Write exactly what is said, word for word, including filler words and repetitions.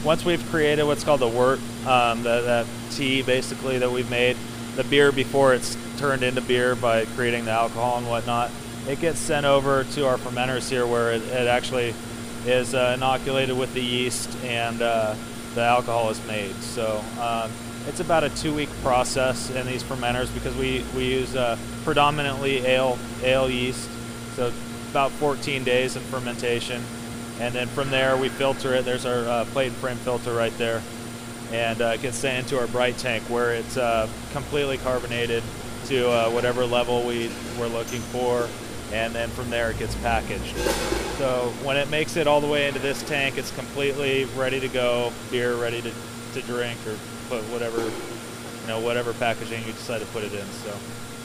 once we've created what's called the wort, um, the, that tea basically that we've made, the beer before it's turned into beer by creating the alcohol and whatnot, it gets sent over to our fermenters here where it, it actually is uh, inoculated with the yeast and uh, the alcohol is made. So um, it's about a two-week process in these fermenters because we, we use uh, predominantly ale, ale yeast, so about fourteen days in fermentation. And then from there we filter it. There's our uh, plate and frame filter right there. And uh, it gets sent into our bright tank where it's uh, completely carbonated to uh, whatever level we, we're looking for. And then from there it gets packaged. So when it makes it all the way into this tank, it's completely ready to go, beer ready to, to drink or put whatever, you know, whatever packaging you decide to put it in. So.